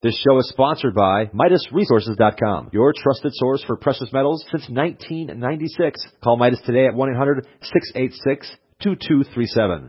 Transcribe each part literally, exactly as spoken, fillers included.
This show is sponsored by Midas Resources dot com, your trusted source for precious metals since nineteen ninety-six. Call Midas today at one eight hundred, six eight six, two two three seven.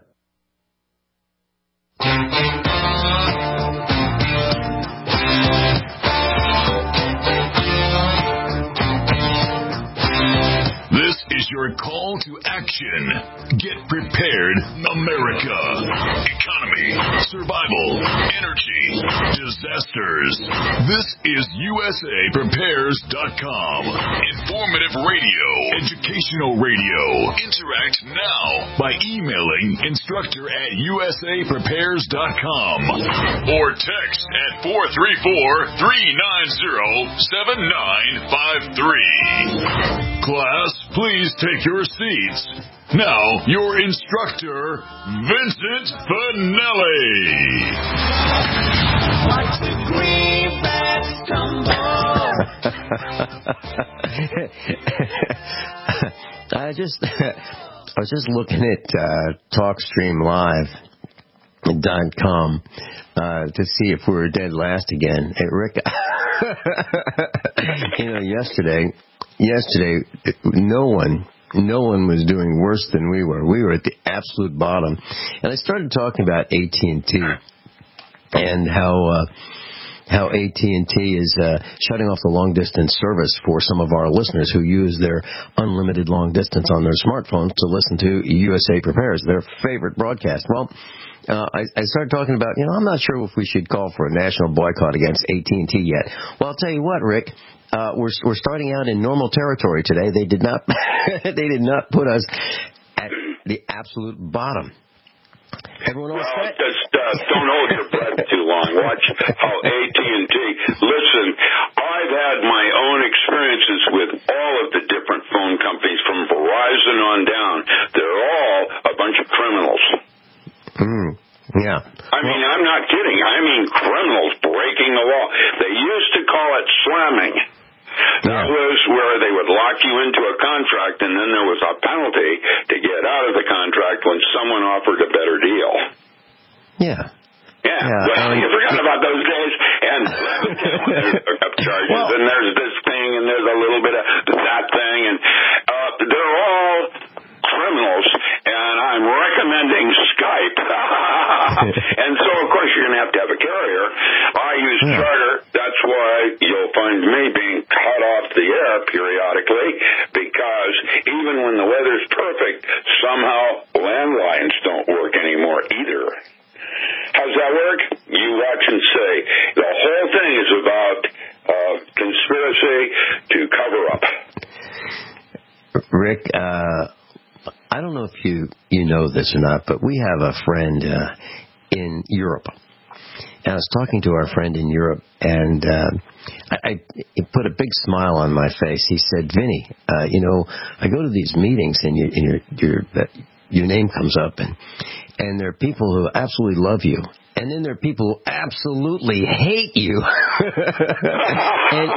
This is your call to action. Get prepared, America. Economy, survival, energy, disasters. This is U S A Prepares dot com. Informative radio, educational radio. Interact now by emailing instructor at U S A Prepares dot com or text at four three four, three nine zero, seven nine five three. Class, please take your seats. Now, your instructor, Vincent Finelli. Watch the greenbacks tumble. I just, I was just looking at uh, TalkStream Live dot com uh, to see if we were dead last again. Hey, Rick, you know, yesterday, yesterday, no one. No one was doing worse than we were. We were at the absolute bottom. And I started talking about A T and T and how uh, how A T and T is uh, shutting off the long-distance service for some of our listeners who use their unlimited long distance on their smartphones to listen to U S A Prepares, their favorite broadcast. Well, uh, I, I started talking about, you know, I'm not sure if we should call for a national boycott against A T and T yet. Well, I'll tell you what, Rick. Uh, we're we're starting out in normal territory today. They did not they did not put us at the absolute bottom. Everyone all well, set? Just uh, don't hold your breath too long. Watch how A T and T. Listen, I've had my own experiences with all of the different phone companies from Verizon on down. They're all a bunch of criminals. Mm. Yeah. I mean, I'm not kidding. I mean, criminals breaking the law. They used to call it slamming. That Yeah. was where they would lock you into a contract, and then there was a penalty to get out of the contract when someone offered a better deal. Yeah. Yeah. Yeah, Well, and- you forgot about those days. And there's hookup charges, Well- and there's this thing, and there's a little bit of that thing, and uh, they're all criminals, and I'm recommending Skype. And so, of course, you're going to have to have a carrier. I use Yeah. Charter. That's why you'll find me being cut off the air periodically, because even when the weather's perfect, somehow landlines don't work anymore either. How's that work? You watch and see. The whole thing is about uh, conspiracy to cover up. Rick, uh, I don't know if you, you know this or not, but we have a friend uh, in Europe. And I was talking to our friend in Europe, and uh, I, I it put a big smile on my face. He said, Vinny, uh, you know, I go to these meetings, and, you, and your your uh, your name comes up, and and there are people who absolutely love you. And then there are people who absolutely hate you. and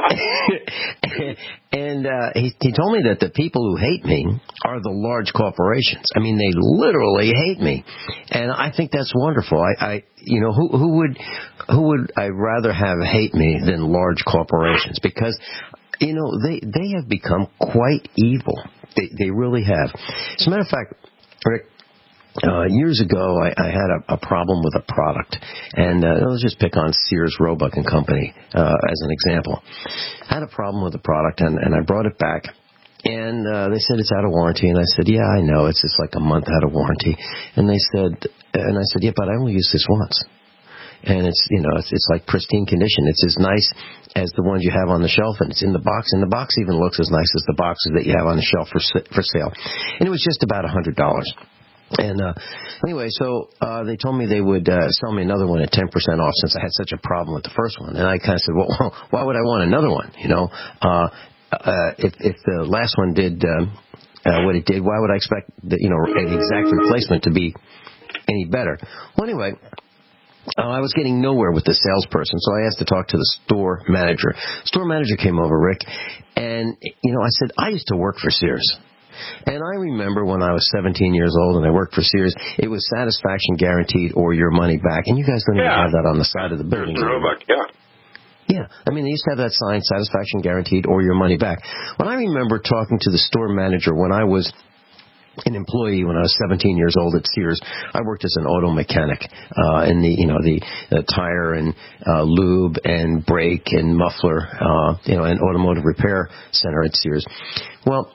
and uh, he, he told me that the people who hate me are the large corporations. I mean, they literally hate me, and I think that's wonderful. I, I you know, who who would who would I rather have hate me than large corporations? Because you know they they have become quite evil. They they really have. As a matter of fact, Rick. Uh, years ago, I, I had a, a problem with a product, and uh, let's just pick on Sears, Roebuck and Company uh, as an example. I had a problem with the product, and, and I brought it back, and uh, they said it's out of warranty, and I said, yeah, I know, it's just like a month out of warranty, and they said, and I said, yeah, but I only used this once, and it's, you know, it's, it's like pristine condition. It's as nice as the ones you have on the shelf, and it's in the box, and the box even looks as nice as the boxes that you have on the shelf for for sale, and it was just about a hundred dollars. And uh, anyway, so uh, they told me they would uh, sell me another one at ten percent off since I had such a problem with the first one. And I kind of said, well, why would I want another one? You know, uh, uh, if, if the last one did um, uh, what it did, why would I expect the, you know, an exact replacement to be any better? Well, anyway, uh, I was getting nowhere with the salesperson, so I asked to talk to the store manager. Store manager came over, Rick, and, you know, I said, I used to work for Sears. And I remember when I was seventeen years old and I worked for Sears, it was satisfaction guaranteed or your money back. And you guys don't Yeah. even have that on the side of the building. Roebuck, yeah. Yeah, I mean, they used to have that sign, satisfaction guaranteed or your money back. When I remember talking to the store manager when I was an employee when I was seventeen years old at Sears, I worked as an auto mechanic uh, in the, you know, the, the tire and uh, lube and brake and muffler, uh, you know, and automotive repair center at Sears. Well,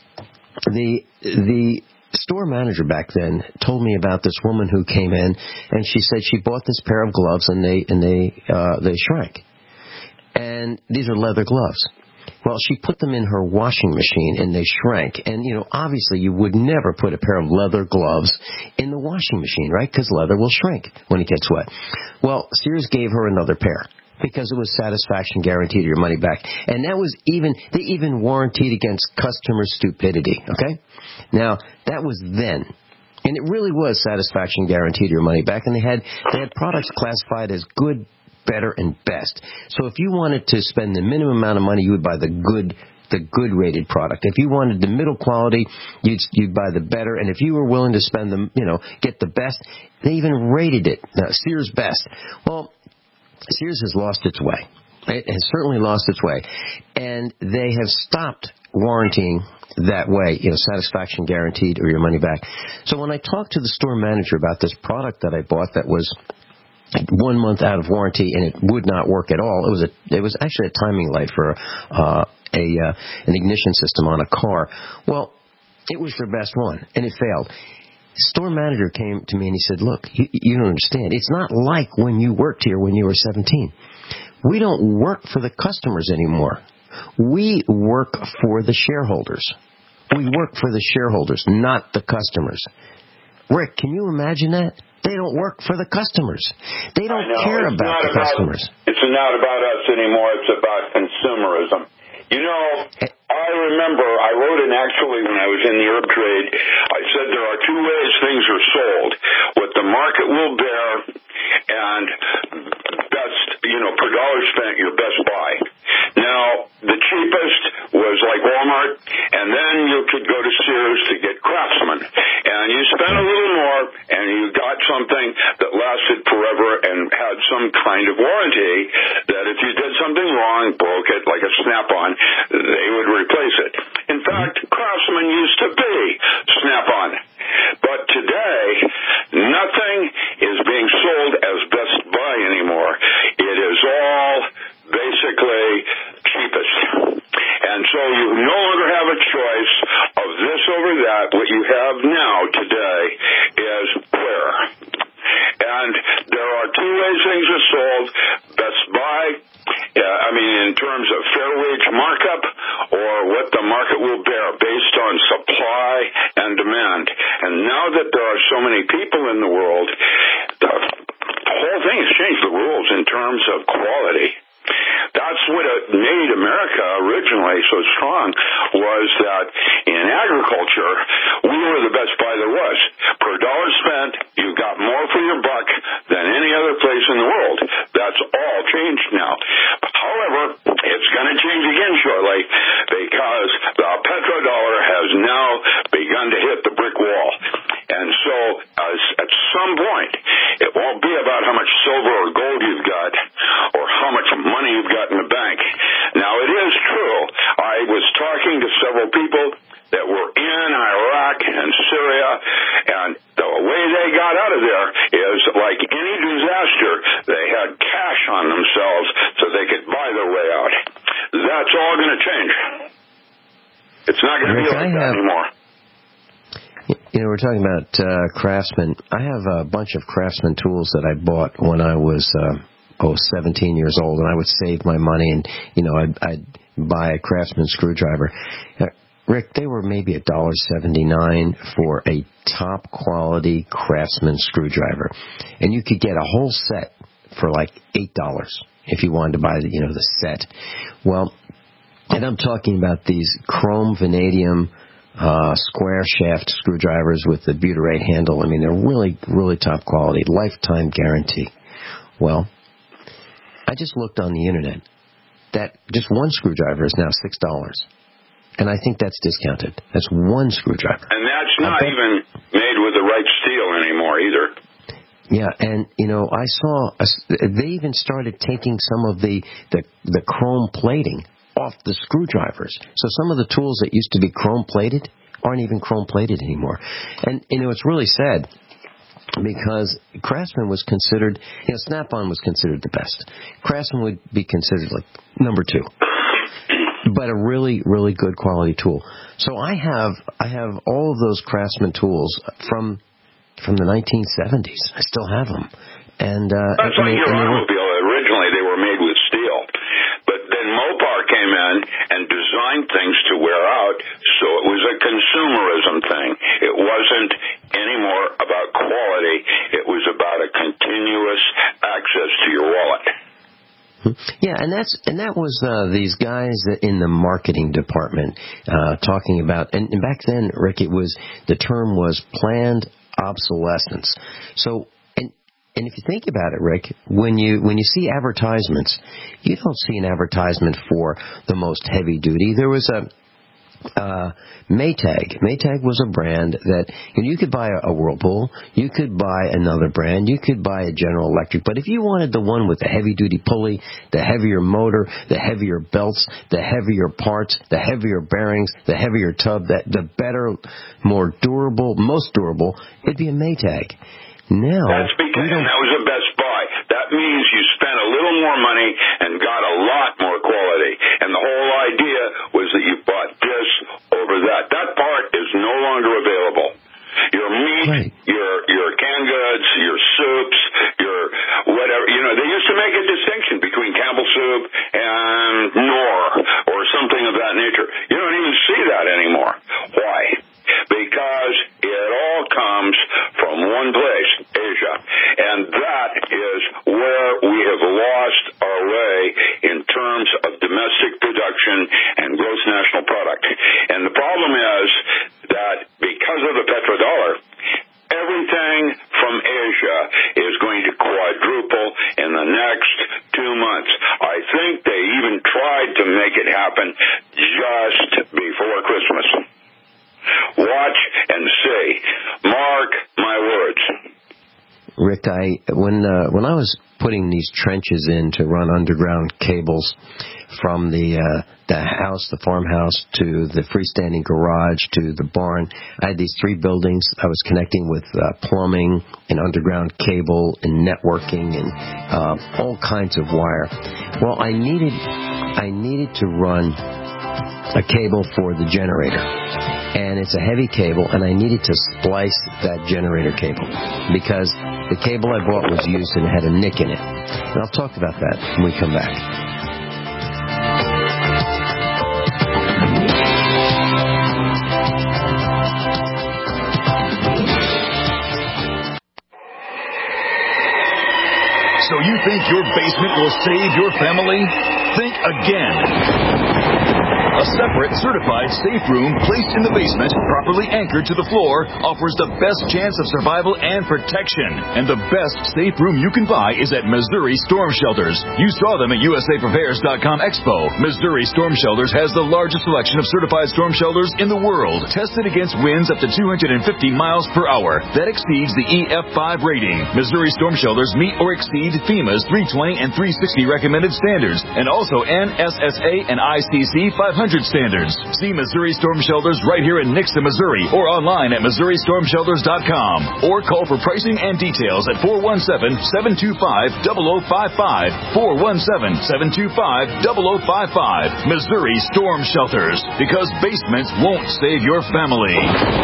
the the store manager back then told me about this woman who came in, and she said she bought this pair of gloves and they and they uh, they shrank. And these are leather gloves. Well, she put them in her washing machine and they shrank. And, you know, obviously you would never put a pair of leather gloves in the washing machine, right? Because leather will shrink when it gets wet. Well, Sears gave her another pair because it was satisfaction guaranteed, your money back. And that was even, they even warranted against customer stupidity, okay? Now, that was then. And it really was satisfaction guaranteed, your money back. And they had, they had products classified as good, better, and best. So if you wanted to spend the minimum amount of money, you would buy the good the good rated product. If you wanted the middle quality, you'd you'd buy the better. And if you were willing to spend the, you know, get the best, they even rated it. Now, Sears Best. Well, Sears has lost its way. It has certainly lost its way. And they have stopped warranting that way, you know, satisfaction guaranteed or your money back. So when I talked to the store manager about this product that I bought that was one month out of warranty and it would not work at all. It was a, it was actually a timing light for uh, a uh, an ignition system on a car. Well, it was their best one and it failed. Store manager came to me and he said, "Look, you, you don't understand. It's not like when you worked here when you were seventeen. We don't work for the customers anymore. We work for the shareholders. We work for the shareholders, not the customers." Rick, can you imagine that? They don't work for the customers. They don't care it's about the about, customers. It's not about us anymore. It's about consumerism. You know, I remember I wrote in actually when I was in the herb trade, I said there are two ways things are sold. What the market will bear and best, you know, per dollar spent, your best buy. Now, the cheapest was like Walmart, and then you could go to Sears to get Craftsman. And you spent a little more, and you got something that lasted forever and had some kind of warranty that if you did something wrong, broke it like a Snap-on, they would replace it. In fact, Craftsman used to be Snap-on. But today, nothing is being sold as Best Buy anymore. It is all basically cheapest. And so you no longer have a choice of this over that. What you have now today is where. And there are two ways things are sold. Best Buy, uh, I mean, in terms of fair wage markup or what the market will bear based on supply and demand. And now that there are so many people in the world, the whole thing has changed the rules in terms of quality. That's what made America originally so strong, was that in agriculture, we were the best buy there was. Per dollar spent, you got more for your buck than any other place in the world. That's all changed now. However, it's going to change again shortly because the petrodollar has now begun to hit the brick wall. And so uh, at some point, it won't be about how much silver or gold you've got or how much money you've got in the bank. Now, it is true. I was talking to several people that were in Iraq and Syria, and the way they got out of there is like any disaster, they had cash on themselves so they could buy their way out. That's all going to change. It's not going to be like that have, anymore. You know, we're talking about uh, Craftsman. I have a bunch of Craftsman tools that I bought when I was, uh, oh, seventeen years old, and I would save my money, and, you know, I'd, I'd buy a Craftsman screwdriver. Uh, Rick, they were maybe one dollar seventy-nine for a top-quality Craftsman screwdriver. And you could get a whole set for like eight dollars if you wanted to buy, the, you know, the set. Well, and I'm talking about these chrome vanadium uh, square shaft screwdrivers with the butyrate handle. I mean, they're really, really top quality, lifetime guarantee. Well, I just looked on the internet. That just one screwdriver is now six dollars. And I think that's discounted. That's one screwdriver. And that's not even made with the right steel anymore either. Yeah, and, you know, I saw, a, they even started taking some of the, the, the chrome plating off the screwdrivers. So some of the tools that used to be chrome plated aren't even chrome plated anymore. And, you know, it's really sad because Craftsman was considered, you know, Snap-on was considered the best. Craftsman would be considered like number two. But a really, really good quality tool. So I have, I have all of those Craftsman tools from... from the nineteen seventies. I still have them. And, uh, That's like your automobile. Originally, they were made with steel. But then Mopar came in and designed things to wear out, so it was a consumerism thing. It wasn't anymore about quality. It was about a continuous access to your wallet. Yeah, and that's and that was uh, these guys in the marketing department uh, talking about, and, and back then, Rick, it was the term was planned obsolescence. So, and and if you think about it, Rick, when you when you see advertisements, you don't see an advertisement for the most heavy duty. There was a uh, Maytag. Maytag was a brand that, and you could buy a, a Whirlpool, you could buy another brand, you could buy a General Electric, but if you wanted the one with the heavy-duty pulley, the heavier motor, the heavier belts, the heavier parts, the heavier bearings, the heavier tub, that the better, more durable, most durable, it'd be a Maytag. Now, that's because that was a Best Buy. That means you spent a little more money and got a lot more quality. And the whole idea was that you bought this over that. That part is no longer available. Your meat, right. your your canned goods, your soups, your whatever. You know, they used to make a distinction between Campbell soup and Knorr or something of that nature. You don't even see that anymore. Why? Because it all comes from one place, Asia. And that is where we have lost our way in terms of domestic production and gross national product. And the problem is that because of the petrodollar, everything from Asia is going to quadruple in the next two months. I think they even tried to make it happen just before Christmas. Watch and see. Mark my words. Rick, I when uh, when I was putting these trenches in to run underground cables from the uh, the house, the farmhouse, to the freestanding garage, to the barn, I had these three buildings. I was connecting with uh, plumbing and underground cable and networking and uh, all kinds of wire. Well, I needed I needed to run a cable for the generator. And it's a heavy cable, and I needed to splice that generator cable because the cable I bought was used and it had a nick in it. And I'll talk about that when we come back. So you think your basement will save your family? Think again. A separate, certified safe room placed in the basement, properly anchored to the floor, offers the best chance of survival and protection. And the best safe room you can buy is at Missouri Storm Shelters. You saw them at U S A Prepares dot com Expo. Missouri Storm Shelters has the largest selection of certified storm shelters in the world, tested against winds up to two hundred fifty miles per hour. That exceeds the E F five rating. Missouri Storm Shelters meet or exceed FEMA's three twenty and three sixty recommended standards, and also N S S A and I C C five hundred standards. See Missouri Storm Shelters right here in Nixon, Missouri, or online at Missouri Storm Shelters dot com, or call for pricing and details at four one seven, seven two five, zero zero five five, four one seven, seven two five, zero zero five five. Missouri Storm Shelters, because basements won't save your family.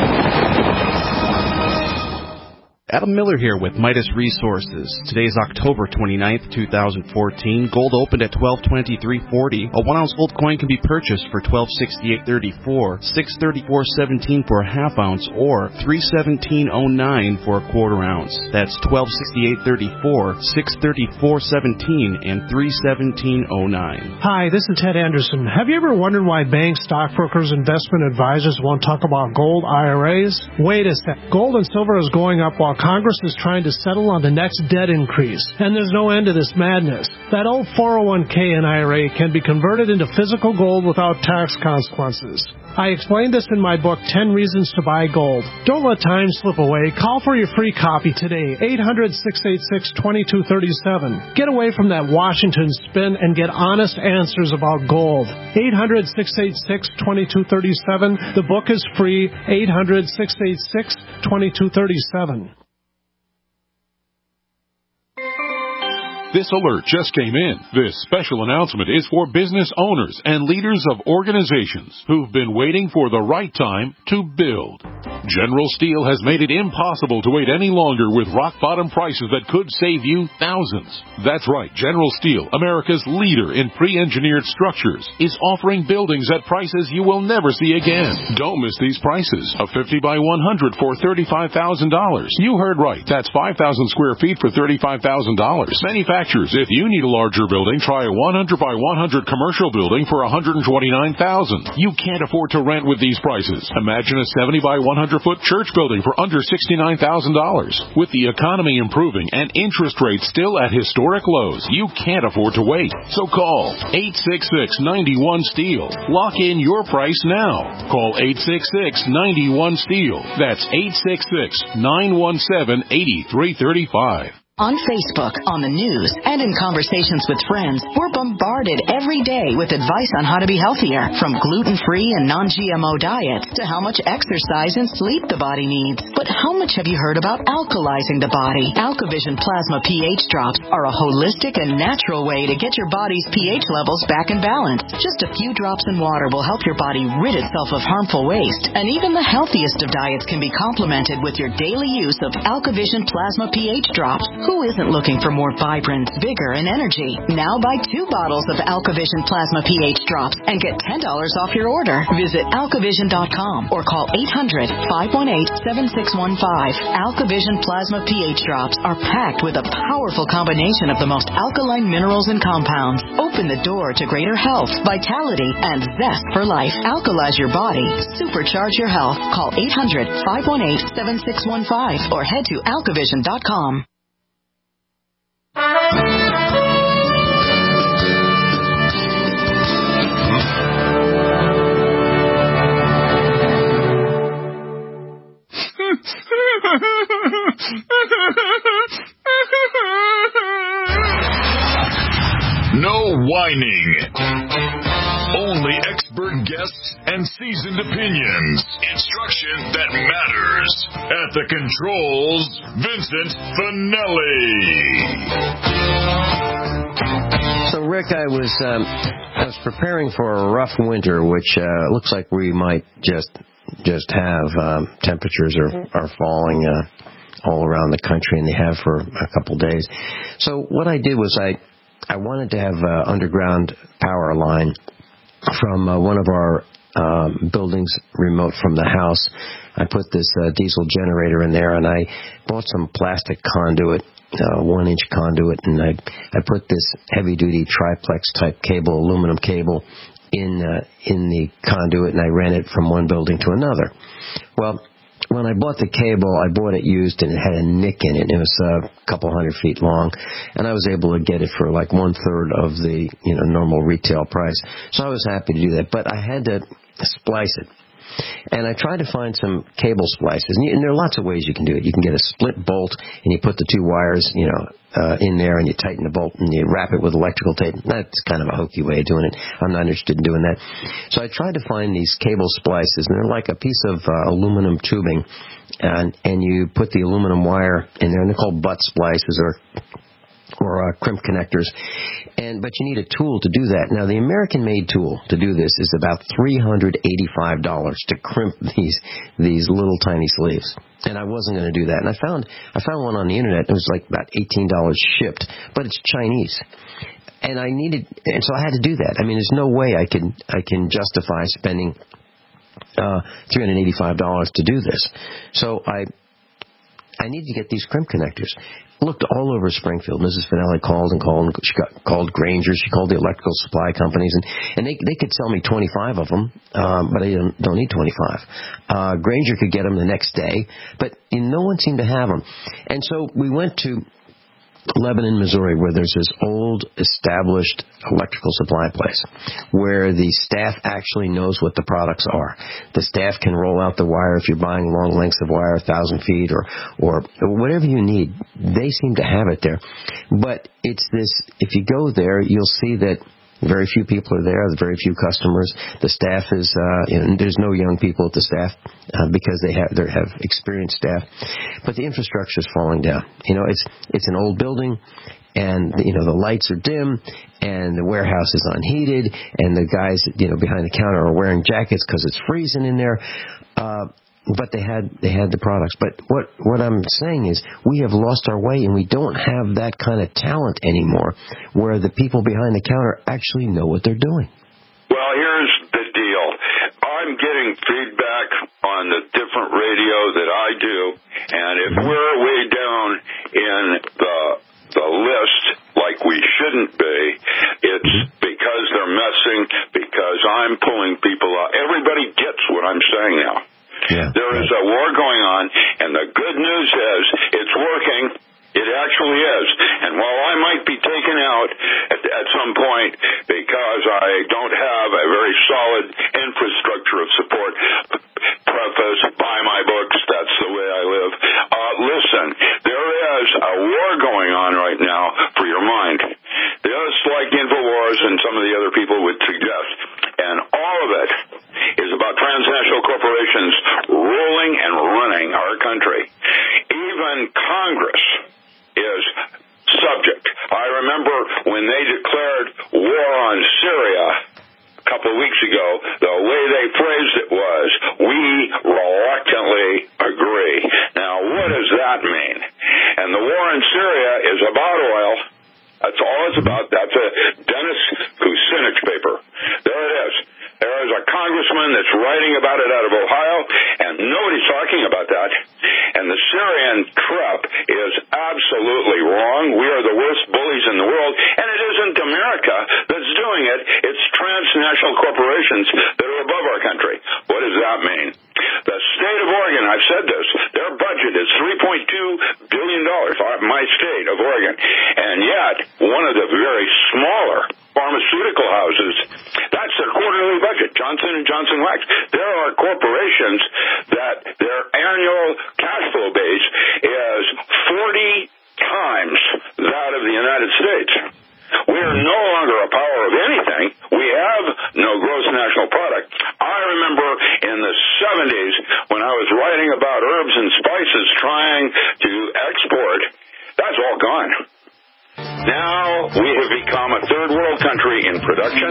Adam Miller here with Midas Resources. Today is October twenty-ninth, two thousand fourteen. Gold opened at twelve twenty-three forty. A one ounce gold coin can be purchased for twelve sixty-eight thirty-four, six thirty-four seventeen for a half ounce, or three seventeen oh nine for a quarter ounce. That's twelve sixty-eight thirty-four, six thirty-four seventeen, and three seventeen oh nine. Hi, this is Ted Anderson. Have you ever wondered why banks, stockbrokers, investment advisors won't talk about gold I R As? Wait a sec. Gold and silver is going up while Congress is trying to settle on the next debt increase, and there's no end to this madness. That old four oh one k and I R A can be converted into physical gold without tax consequences. I explained this in my book, ten Reasons to Buy Gold. Don't let time slip away. Call for your free copy today, eight hundred, six eight six, two two three seven. Get away from that Washington spin and get honest answers about gold. eight hundred, six eight six, two two three seven. The book is free, eight hundred, six eight six, two two three seven. This alert just came in. This special announcement is for business owners and leaders of organizations who've been waiting for the right time to build. General Steel has made it impossible to wait any longer with rock-bottom prices that could save you thousands. That's right, General Steel, America's leader in pre-engineered structures, is offering buildings at prices you will never see again. Don't miss these prices. A fifty by one hundred for thirty-five thousand dollars. You heard right. That's five thousand square feet for thirty-five thousand dollars. Manufacturers, if you need a larger building, try a one hundred by one hundred commercial building for one hundred twenty-nine thousand dollars. You can't afford to rent with these prices. Imagine a seventy by one hundred foot church building for under sixty-nine thousand dollars. With the economy improving and interest rates still at historic lows, you can't afford to wait. So call eight six six, nine one, STEEL. Lock in your price now. Call eight six six, nine one, STEEL. That's eight six six, nine one seven, eight three three five. On Facebook, on the news, and in conversations with friends, we're bombarded every day with advice on how to be healthier, from gluten-free and non G M O diets to how much exercise and sleep the body needs. But how much have you heard about alkalizing the body? AlkaVision Plasma pH drops are a holistic and natural way to get your body's pH levels back in balance. Just a few drops in water will help your body rid itself of harmful waste, and even the healthiest of diets can be complemented with your daily use of AlkaVision Plasma pH drops. Who isn't looking for more vibrance, vigor, and energy? Now buy two bottles of AlkaVision Plasma pH drops and get ten dollars off your order. Visit alkavision dot com or call eight hundred, five one eight, seven six one five. AlkaVision Plasma pH drops are packed with a powerful combination of the most alkaline minerals and compounds. Open the door to greater health, vitality, and zest for life. Alkalize your body. Supercharge your health. Call eight hundred, five one eight, seven six one five or head to alkavision dot com. No whining. Only expert guests and seasoned opinions. Instruction that matters. At the controls, Vincent Finelli. So, Rick, I was um, I was preparing for a rough winter, which uh, looks like we might just just have. Um, temperatures are are falling uh, all around the country, and they have for a couple days. So, what I did was I I wanted to have an underground power line from uh, one of our um, buildings remote from the house. I put this uh, diesel generator in there, and I bought some plastic conduit, uh, one-inch conduit, and I I put this heavy-duty triplex-type cable, aluminum cable, in uh, in the conduit, and I ran it from one building to another. Well, when I bought the cable, I bought it used, and it had a nick in it. It was uh, a couple hundred feet long, and I was able to get it for like one-third of the you know normal retail price. So I was happy to do that, but I had to splice it. And I tried to find some cable splices, and, you, and there are lots of ways you can do it. You can get a split bolt, and you put the two wires, you know, uh, in there, and you tighten the bolt, and you wrap it with electrical tape. That's kind of a hokey way of doing it. I'm not interested in doing that. So I tried to find these cable splices, and they're like a piece of uh, aluminum tubing, and and you put the aluminum wire in there, and they're called butt splices or or uh, crimp connectors. And but you need a tool to do that. Now, the American-made tool to do this is about three hundred eighty-five dollars to crimp these these little tiny sleeves. And I wasn't going to do that. And I found I found one on the internet. It was like about eighteen dollars shipped, but it's Chinese. And I needed, and so I had to do that. I mean, there's no way I can I can justify spending uh, three hundred eighty-five dollars to do this. So I I need to get these crimp connectors. Looked all over Springfield. Missus Finelli called and called, and she got, called Granger. She called the electrical supply companies, and, and they they could sell me twenty-five of them, um, but I don't, don't need twenty-five. Uh, Granger could get them the next day, but you know, no one seemed to have them. And so we went to Lebanon, Missouri, where there's this old, established electrical supply place where the staff actually knows what the products are. The staff can roll out the wire if you're buying long lengths of wire, a thousand feet, or, or whatever you need. They seem to have it there. But it's this, if you go there, you'll see that very few people are there. There's very few customers. The staff is, uh, you know, there's no young people at the staff uh, because they have they have experienced staff. But the infrastructure is falling down. You know, it's it's an old building, and you know the lights are dim, and the warehouse is unheated, and the guys, you know, behind the counter are wearing jackets because it's freezing in there. Uh, But they had they had the products. But what what I'm saying is we have lost our way, and we don't have that kind of talent anymore where the people behind the counter actually know what they're doing. Well, here's the deal. I'm getting feedback on the different radio that I do, and if we're way down in the the list like we shouldn't be, it's because they're messing, because I'm pulling people out. Everybody gets what I'm saying now. Yeah. There is a war going on, and the good news is it's working. It actually is. And while I might be taken out at, at some point because I don't have a very solid infrastructure of support, preface, buy my books, that's the way I live. Uh, listen, there is a war going on right now for your mind. Just like InfoWars and some of the other people would suggest. And all of it is about transnational corporations ruling and running our country. Even Congress is subject. I remember when they declared war on Syria a couple of weeks ago, the way they phrased it was, we reluctantly agree. Now, what does that mean? And the war in Syria is about oil. That's all it's about. That's a Dennis Kucinich paper. There it is. There is a congressman that's writing about it out of Ohio, and nobody's talking about that. And the Syrian trap is absolutely wrong. We are the worst bullies in the world, and it isn't America that's doing it. It's transnational corporations that are above our country. What does that mean? The state of Oregon, I've said this, their budget is three point two billion dollars, my state of Oregon. And yet, one of the very smaller pharmaceutical houses, that's their quarterly budget, Johnson and Johnson Wax. There are corporations that their annual cash flow base is forty times that of the United States. We are no longer a power of anything. We have no gross national product. I remember in the seventies when I was writing about herbs and spices trying to export, that's all gone. Now we have become a third world country in production.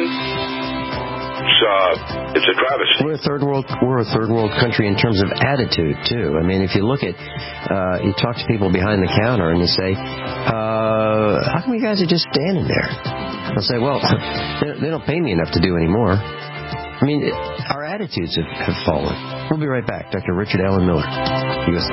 It's, uh, it's a travesty. We're a third world. We're a third world country in terms of attitude too. I mean, if you look at, uh, you talk to people behind the counter and you say, uh, "How come you guys are just standing there?" They'll say, "Well, they don't pay me enough to do anymore." I mean, our attitudes have, have fallen. We'll be right back. Doctor Richard Allen Miller, U S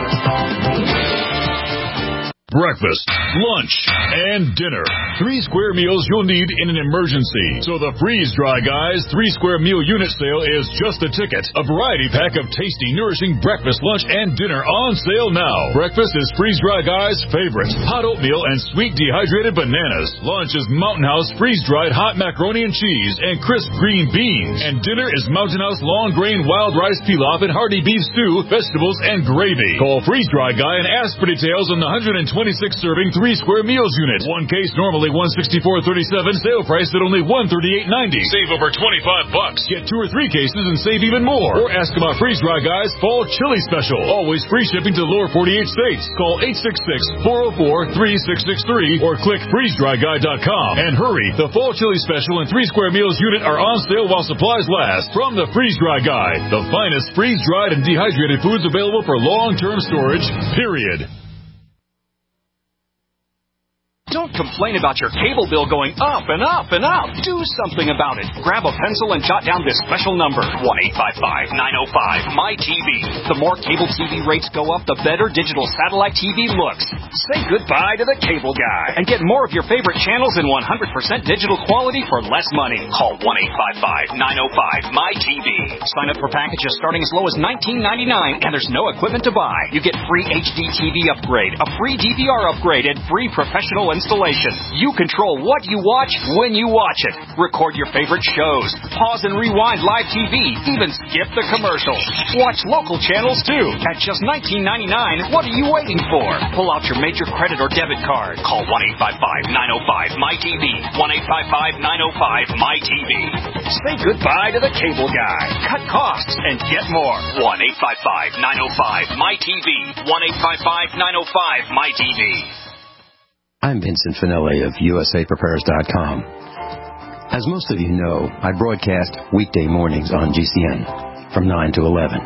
Breakfast, lunch, and dinner. Three square meals you'll need in an emergency. So the Freeze Dry Guys three square meal unit sale is just a ticket. A variety pack of tasty, nourishing breakfast, lunch, and dinner on sale now. Breakfast is Freeze Dry Guys' favorite. Hot oatmeal and sweet dehydrated bananas. Lunch is Mountain House freeze-dried hot macaroni and cheese and crisp green beans. And dinner is Mountain House long grain wild rice pilaf and hearty beef stew, vegetables, and gravy. Call Freeze Dry Guy and ask for details on the one hundred twenty-six serving three square meals unit. One case normally one hundred sixty-four dollars and thirty-seven cents, sale price at only one hundred thirty-eight dollars and ninety cents. Save over twenty-five bucks. Get two or three cases and save even more. Or ask about Freeze Dry Guys Fall Chili Special. Always free shipping to the lower forty-eight states. Call eight six six, four oh four, three six six three or click freeze dry guy dot com. And hurry, the Fall Chili Special and three square meals unit are on sale while supplies last. From the Freeze Dry Guy, the finest freeze-dried and dehydrated foods available for long-term storage, period. Don't complain about your cable bill going up and up and up. Do something about it. Grab a pencil and jot down this special number, one eight five five, nine oh five, M Y T V. The more cable T V rates go up, the better digital satellite T V looks. Say goodbye to the cable guy and get more of your favorite channels in one hundred percent digital quality for less money. Call one eight five five, nine oh five, M Y T V. Sign up for packages starting as low as nineteen ninety-nine, and there's no equipment to buy. You get free H D T V upgrade, a free D V R upgrade, and free professional installation. You control what you watch when you watch it. Record your favorite shows. Pause and rewind live T V. Even skip the commercials. Watch local channels too. At just nineteen ninety-nine, what are you waiting for? Pull out your major credit or debit card. Call one eight five five, nine oh five, M Y T V. one eight five five, nine oh five, M Y T V. Say goodbye to the cable guy. Cut costs and get more. one eight five five, nine oh five, M Y T V. one eight five five, nine oh five, M Y T V. I'm Vincent Finelli of U S A Prepares dot com. As most of you know, I broadcast weekday mornings on G C N from nine to eleven.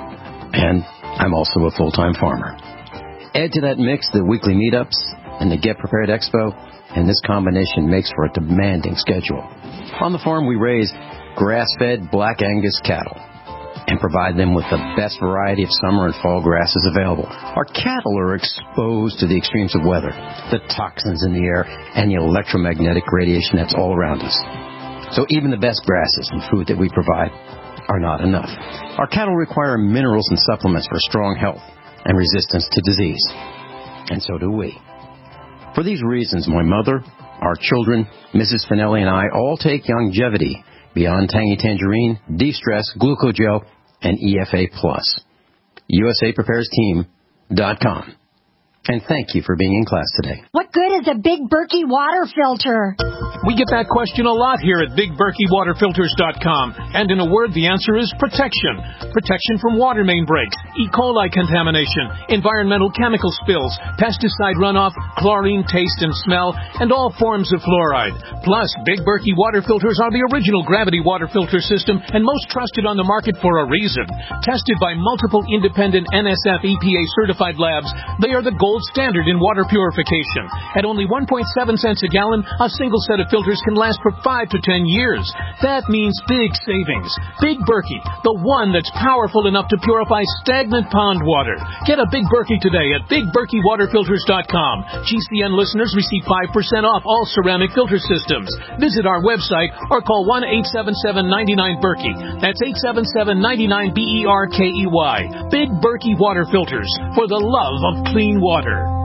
And I'm also a full-time farmer. Add to that mix the weekly meetups and the Get Prepared Expo, and this combination makes for a demanding schedule. On the farm, we raise grass-fed Black Angus cattle and provide them with the best variety of summer and fall grasses available. Our cattle are exposed to the extremes of weather, the toxins in the air, and the electromagnetic radiation that's all around us. So even the best grasses and food that we provide are not enough. Our cattle require minerals and supplements for strong health and resistance to disease. And so do we. For these reasons, my mother, our children, Missus Finelli, and I all take Longevity, Beyond Tangy Tangerine, De-Stress, Glucogel, and E F A Plus. U S A Prepares Team dot com. And thank you for being in class today. What good is a Big Berkey water filter? We get that question a lot here at Big Berkey Water Filters dot com. And in a word, the answer is protection. Protection from water main breaks, E. coli contamination, environmental chemical spills, pesticide runoff, chlorine taste and smell, and all forms of fluoride. Plus, Big Berkey water filters are the original gravity water filter system and most trusted on the market for a reason. Tested by multiple independent N S F E P A certified labs, they are the gold standard in water purification. At only one point seven cents a gallon, a single set of filters can last for five to ten years. That means big savings. Big Berkey, the one that's powerful enough to purify stagnant pond water. Get a Big Berkey today at Big Berkey Water Filters dot com. G C N listeners receive five percent off all ceramic filter systems. Visit our website or call one eight seven seven, nine nine, Berkey. That's eight seven seven, nine nine, B E R K E Y. Big Berkey Water Filters, for the love of clean water.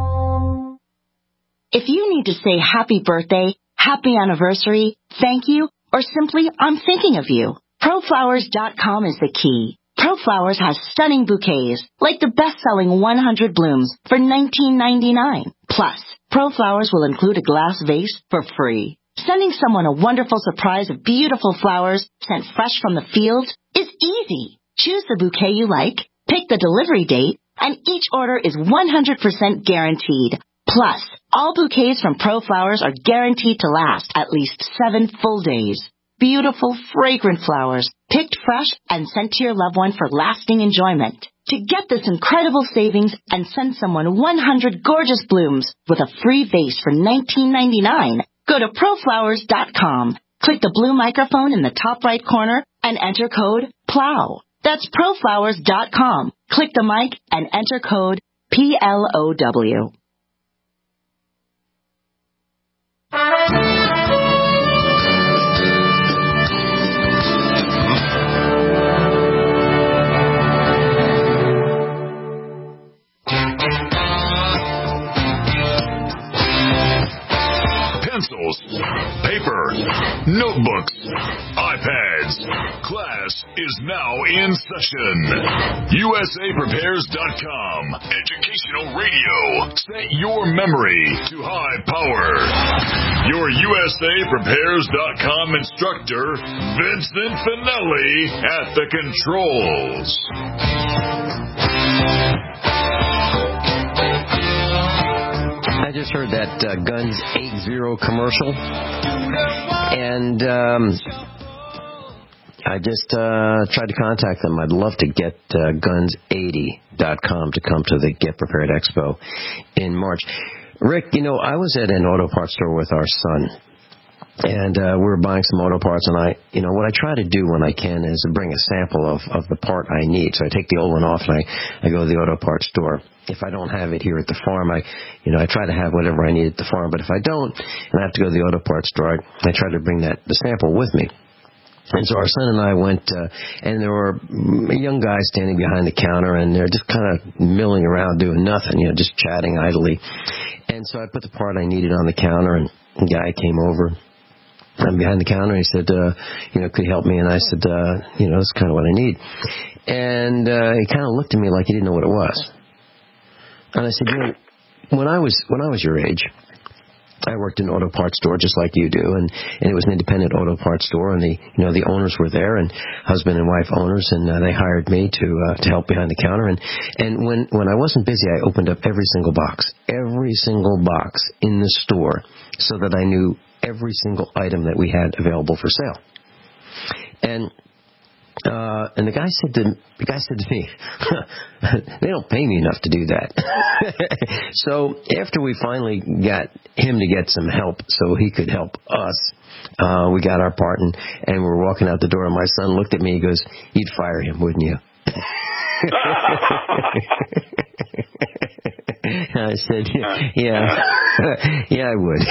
If you need to say happy birthday, happy anniversary, thank you, or simply I'm thinking of you, Pro Flowers dot com is the key. ProFlowers has stunning bouquets, like the best-selling one hundred blooms for nineteen ninety-nine. Plus, ProFlowers will include a glass vase for free. Sending someone a wonderful surprise of beautiful flowers sent fresh from the field is easy. Choose the bouquet you like, pick the delivery date, and each order is one hundred percent guaranteed. Plus, all bouquets from ProFlowers are guaranteed to last at least seven full days. Beautiful, fragrant flowers, picked fresh and sent to your loved one for lasting enjoyment. To get this incredible savings and send someone one hundred gorgeous blooms with a free vase for nineteen ninety-nine, go to Pro Flowers dot com. Click the blue microphone in the top right corner and enter code PLOW. That's Pro Flowers dot com. Click the mic and enter code P L O W. Pencils, paper, notebooks, iPads. Class is now in session. U S A Prepares dot com. Educational radio. Set your memory to high power. Your U S A Prepares dot com instructor, Vincent Finelli, at the controls. I just heard that uh, Guns eight zero commercial, and um, I just uh, tried to contact them. I'd love to get uh, Guns eighty dot com to come to the Get Prepared Expo in March. Rick, you know, I was at an auto parts store with our son. And uh, we were buying some auto parts, and I, you know, what I try to do when I can is bring a sample of, of the part I need. So I take the old one off, and I, I go to the auto parts store. If I don't have it here at the farm, I, you know, I try to have whatever I need at the farm. But if I don't, and I have to go to the auto parts store, I, I try to bring that the sample with me. And so our son and I went, uh, and there were young guys standing behind the counter, and they're just kind of milling around doing nothing, you know, just chatting idly. And so I put the part I needed on the counter, and the guy came over. I'm behind the counter, and he said, uh, you know, could you help me? And I said, uh, you know, that's kind of what I need. And uh, he kind of looked at me like he didn't know what it was. And I said, you know, when I was when I was your age, I worked in an auto parts store just like you do, and, and it was an independent auto parts store, and the you know the owners were there, and husband and wife owners, and uh, they hired me to uh, to help behind the counter. And and when when I wasn't busy, I opened up every single box, every single box in the store, so that I knew every single item that we had available for sale. And uh, and the guy said to the guy said to me, they don't pay me enough to do that. So after we finally got him to get some help so he could help us, uh, we got our part, and, and we were walking out the door, and my son looked at me, he goes, you'd fire him, wouldn't you? I said, yeah, yeah, yeah, I would.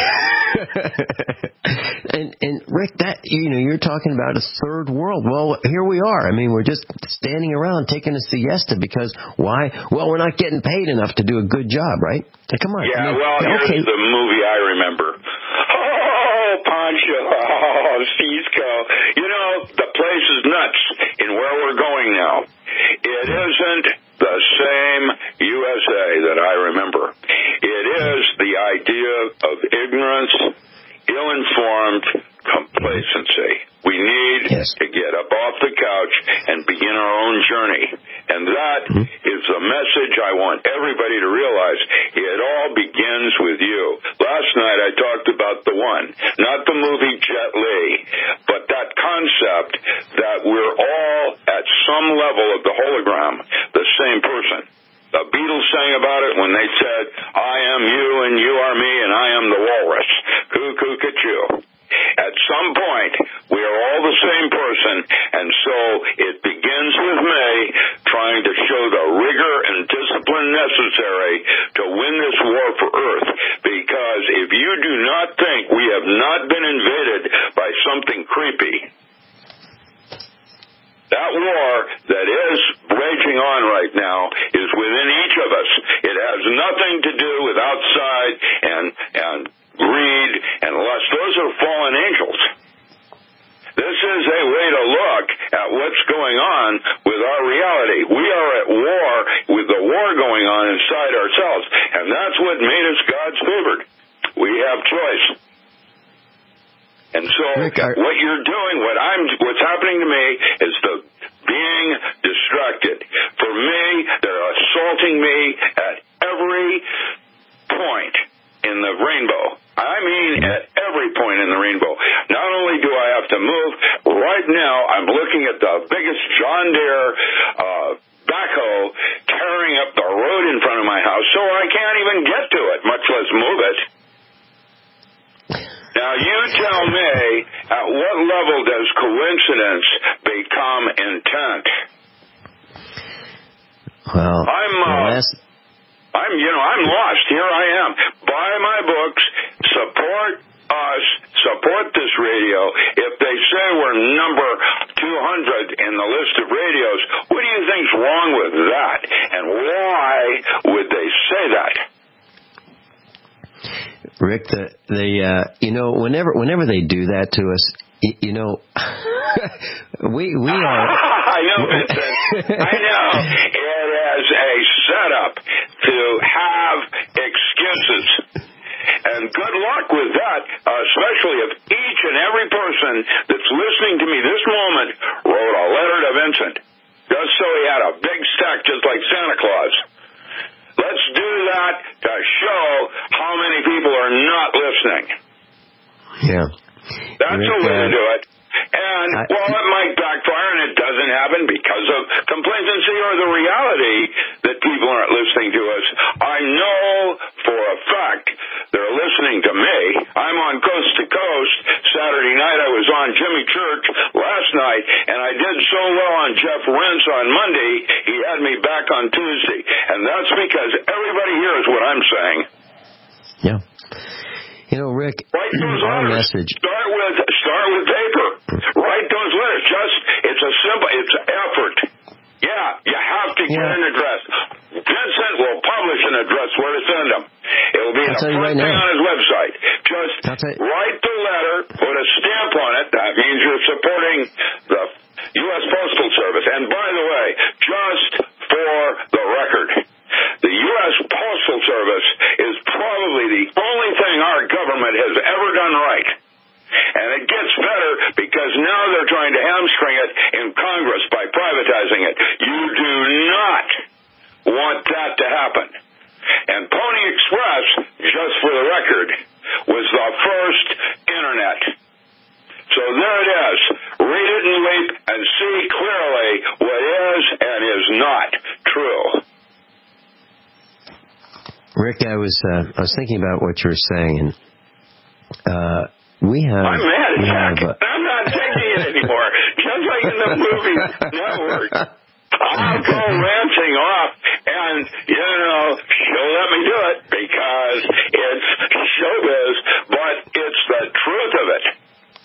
and and Rick, that you know, you're talking about a third world. Well, here we are. I mean, we're just standing around taking a siesta because why? Well, we're not getting paid enough to do a good job, right? Come on. Yeah. I mean, well, here's okay. the movie I remember. Oh, Pancho. Oh, Cisco. You know, the place is nuts in where we're going now. It isn't the same U S A that I remember. It is the idea of ignorance, ill-informed complacency. We need yes. to get up off the couch and begin our own journey. And that mm-hmm. is the message I want everybody to realize. It all begins with you. Last night I talked about the one, not the movie Jet Li, but that concept that we're all at some level of the hologram, the same person. The Beatles sang about it when they said, I am you and you are me and I am the walrus. Cuckoo-ca-choo. At some point, we are all the same person, and so it begins with me trying to show the rigor and discipline necessary to win this war for Earth. Because if you do not think we have not been invaded by something creepy, that war that is raging on right now is within each of us. It has nothing to do with outside and and greed and lust. Those are fallen angels. This is a way to look at what's going on with our reality. We are at war with the war going on inside ourselves, and that's what made us God's favored. We have choice. And so Rick, I... what you're doing, what I'm, what's happening to me is the being distracted. For me, they're assaulting me at every point in the rainbow. I mean at every point in the rainbow. Not only do I have to move, right now I'm looking at the biggest John Deere uh, backhoe tearing up the road in front of my house, so I can't even get to it, much less move it. Now, you tell me, at what level does coincidence become intent? Well, I'm, uh, last... I'm, you know, I'm lost. Here I am. Buy my books, support us, support this radio. If they say we're number two hundred in the list of radios, what do you think's wrong with that? And why would they say that? Rick, the, the uh, you know, whenever whenever they do that to us, you, you know, we we are. I know, Vincent. I know. It is a setup to have excuses. And good luck with that, especially if each and every person that's listening to me this moment wrote a letter to Vincent, just so he had a big stack just like Santa Claus. Let's do that to show how many people are not listening. Yeah. That's Rick, a way uh, to do it. And, I, well, it might backfire, and it doesn't happen because of complacency or the reality that people aren't listening to us. I know for a fact on Jimmy Church last night, and I did so well on Jeff Rense on Monday, he had me back on Tuesday. And that's because everybody hears what I'm saying. Yeah. You know, Rick, write those our letters. message. Start with, start with paper. Write those letters. Just, it's a simple, it's effort. Yeah, you have to get yeah. an address. Vincent will publish an address where to send them. It will be I'll the tell you first right thing now. on his website. Just write the letter, put a stamp on it. That means you're supporting the U S Postal Service. And by the way, just for the record, the U S Postal Service is probably the only thing our government has ever done right. And it gets better because now they're trying to hamstring it in Congress by privatizing it. You do not want that to happen. And Pony Express, just for the record, was the first internet. So there it is. Read it and leap and see clearly what is and is not true. Rick, I was uh, I was thinking about what you were saying, and uh, we have. I'm mad. We have uh, I'm not taking it anymore. Just like in the movie Network, I'll go ranting off, and you know she'll let me do it because it's showbiz, but it's the truth of it.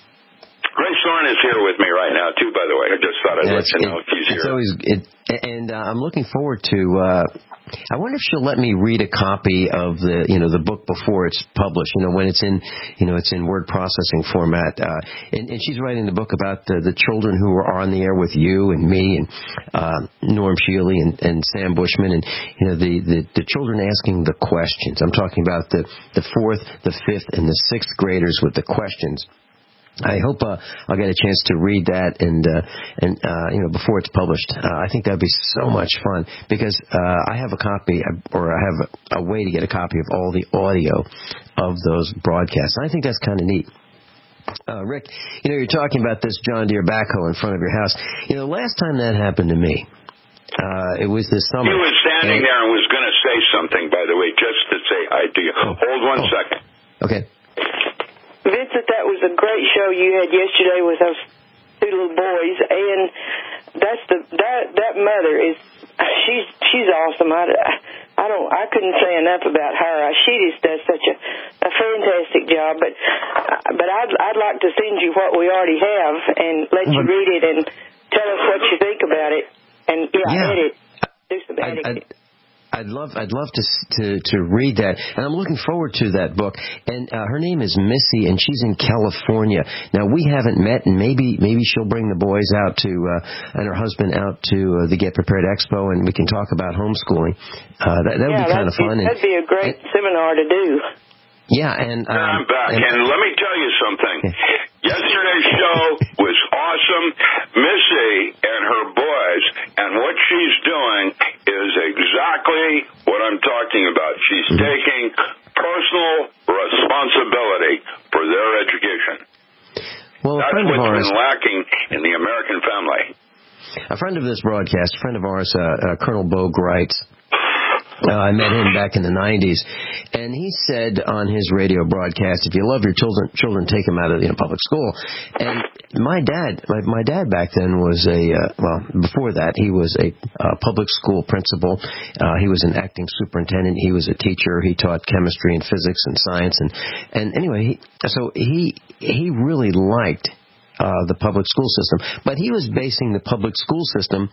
Grace Thorne is here with me right now too. By the way, I just thought I'd yeah, let you know it, if he's it's here. always it, and uh, I'm looking forward to. Uh, I wonder if she'll let me read a copy of the, you know, the book before it's published. You know, when it's in, you know, it's in word processing format. Uh, and, and she's writing the book about the, the children who are on the air with you and me and uh, Norm Shealy and, and Sam Bushman, and you know, the, the the children asking the questions. I'm talking about the the fourth, the fifth, and the sixth graders with the questions. I hope uh, I'll get a chance to read that and uh, and uh, you know, before it's published. Uh, I think that'd be so much fun because uh, I have a copy, or I have a, a way to get a copy of all the audio of those broadcasts. And I think that's kind of neat. Uh, Rick, you know, you're talking about this John Deere backhoe in front of your house. You know, last time that happened to me, uh, it was this summer. He was standing and, there and was going to say something, by the way, just to say hi to you. Oh, Hold one oh, second. Okay. Vincent, that was a great show you had yesterday with those two little boys, and that's the that that mother is she's she's awesome. I, I don't I couldn't say enough about her. She just does such a, a fantastic job. But but I'd I'd like to send you what we already have and let you read it and tell us what you think about it. And yeah, yeah. edit, do some I, editing. I, I'd love, I'd love to to to read that, and I'm looking forward to that book. And uh, her name is Missy, and she's in California. Now we haven't met, and maybe maybe she'll bring the boys out to uh, and her husband out to uh, the Get Prepared Expo, and we can talk about homeschooling. Uh, that that would yeah, be kind of fun. That'd be a great and, seminar to do. Yeah, and um, I'm back, and, and let me tell you something. Yesterday's show was awesome. Missy and her boys, and what she's doing is exactly what I'm talking about. She's mm-hmm. taking personal responsibility for their education. Well, a That's friend what's of ours, been lacking in the American family. A friend of this broadcast, a friend of ours, uh, uh, Colonel Bogue writes. Uh, I met him back in the nineties, and he said on his radio broadcast, if you love your children, children take them out of you know, public school. And my dad, my, my dad back then was a, uh, well, before that, he was a uh, public school principal. Uh, he was an acting superintendent. He was a teacher. He taught chemistry and physics and science. And, and anyway, he, so he, he really liked uh, the public school system. But he was basing the public school system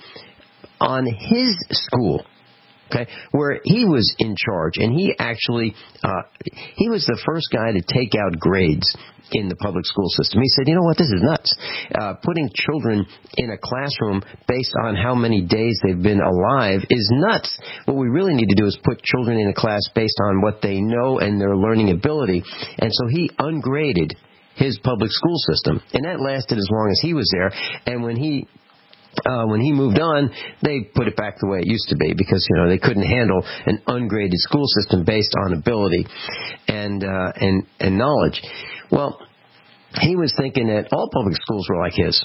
on his school. Okay, where he was in charge, and he actually, uh, he was the first guy to take out grades in the public school system. He said, you know what, this is nuts. Uh, putting children in a classroom based on how many days they've been alive is nuts. What we really need to do is put children in a class based on what they know and their learning ability. And so he ungraded his public school system, and that lasted as long as he was there. And when he Uh, when he moved on, they put it back the way it used to be because, you know, they couldn't handle an ungraded school system based on ability and uh, and and knowledge. Well, he was thinking that all public schools were like his,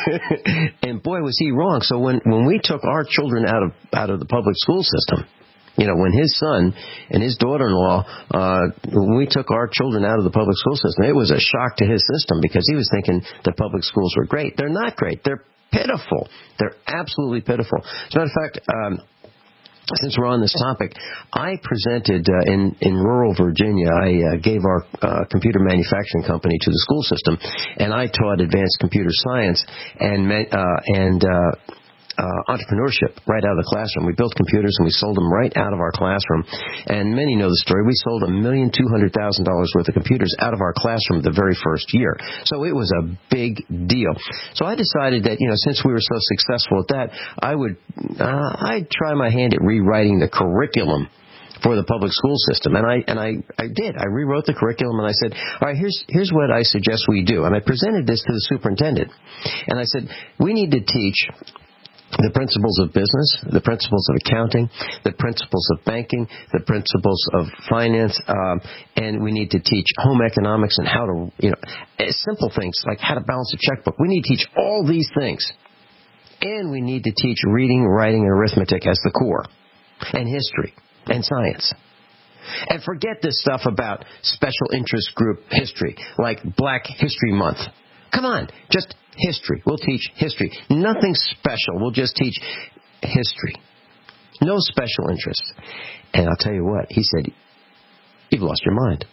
and boy, was he wrong. So when when we took our children out of out of the public school system, You know, when his son and his daughter-in-law, uh, when we took our children out of the public school system, it was a shock to his system because he was thinking the public schools were great. They're not great. They're pitiful. They're absolutely pitiful. As a matter of fact, um, since we're on this topic, I presented uh, in, in rural Virginia, I uh, gave our uh, computer manufacturing company to the school system, and I taught advanced computer science and, uh, and uh, Uh, entrepreneurship right out of the classroom. We built computers and we sold them right out of our classroom. And many know the story. We sold a million two hundred thousand dollars worth of computers out of our classroom the very first year. So it was a big deal. So I decided that, you know, since we were so successful at that, I would uh, I'd try my hand at rewriting the curriculum for the public school system. And I and I, I did. I rewrote the curriculum and I said, all right, here's here's what I suggest we do. And I presented this to the superintendent. And I said, we need to teach the principles of business, the principles of accounting, the principles of banking, the principles of finance, um, and we need to teach home economics and how to, you know, simple things like how to balance a checkbook. We need to teach all these things. And we need to teach reading, writing, and arithmetic as the core, and history, and science. And forget this stuff about special interest group history, like Black History Month. Come on, just history. We'll teach history. Nothing special. We'll just teach history. No special interest. And I'll tell you what, he said, you've lost your mind.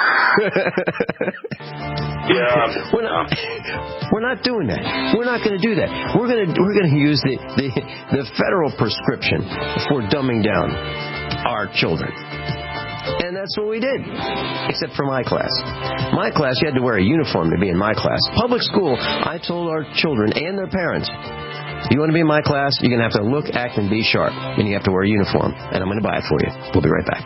Yeah. We're not, we're not doing that. We're not going to do that. We're going to we're going to use the, the the federal prescription for dumbing down our children. And that's what we did, except for my class. My class, you had to wear a uniform to be in my class. Public school, I told our children and their parents, you want to be in my class, you're going to have to look, act, and be sharp. And you have to wear a uniform. And I'm going to buy it for you. We'll be right back.